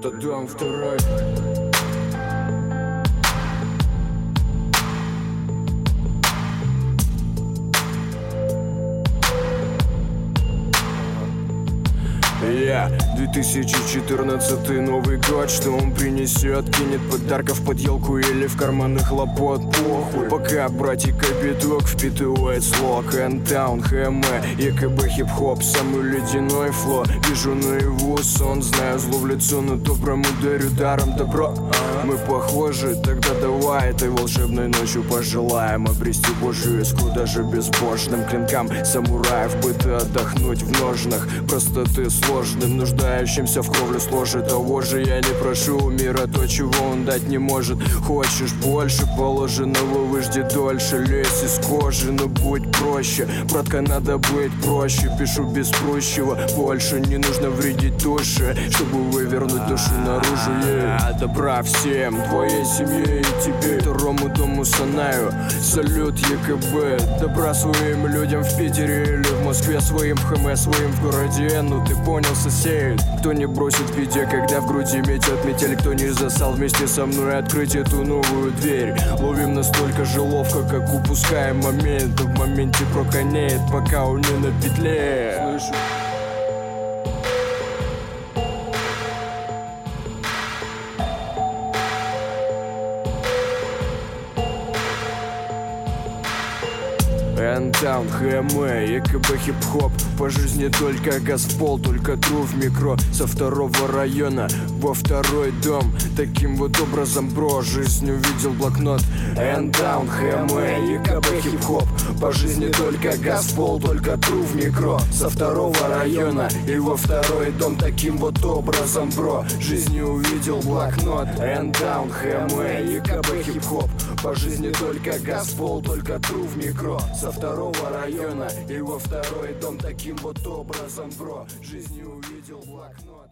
Это дом второй. Я 2014 Новый год, что он принесет? Кинет подарков под елку или в карманы хлопот? Похуй, пока братика биток впитывает слог. N-Town, ХМ, ЕКБ, хип-хоп, самый ледяной фло. Вижу наяву сон, знаю зло в лицо, но доброму дарю даром добро. Мы похожи, тогда давай этой волшебной ночью пожелаем обрести Божью искру даже безбожным клинкам самураев. Быта отдохнуть в ножнах, простоты сложным, нуждающимся в кровлю сложит. Того же я не прошу у мира то, чего он дать не может. Хочешь больше положенного, выжди дольше. Лезь из кожи, но будь проще. Братка, надо быть проще. Пишу без прущего, больше не нужно вредить душе, чтобы вывернуть душу наружу. Добра всем, твоей семье и тебе, второму дому Санаю. Салют ЕКБ, добра своим людям в Питере или в Москве, своим в ХМ, своим в городе. Ну ты понял, сосед. Кто не бросит в беде, когда в груди метет метель? Кто не засал вместе со мной открыть эту новую дверь? Ловим настолько же ловко, как упускаем момент. В моменте проконеет, пока он не на петле. Слышу. N-Town, ХМ, ЕКБ, хип-хоп. По жизни только газпол, только тру в микро. Со второго района во второй дом. Таким вот образом, бро, жизнь увидел блокнот. N-Town, ХМ, ЕКБ, хип-хоп. По жизни только газпол, только тру в микро. Со второго района и во второй дом. Таким вот образом, бро, жизнь увидел блокнот. N-Town, ХМ, ЕКБ, хип-хоп. По жизни только газпол, только тру в микро. Со второго района и во второй дом. Таким вот образом, бро, жизнь увидел блокнот.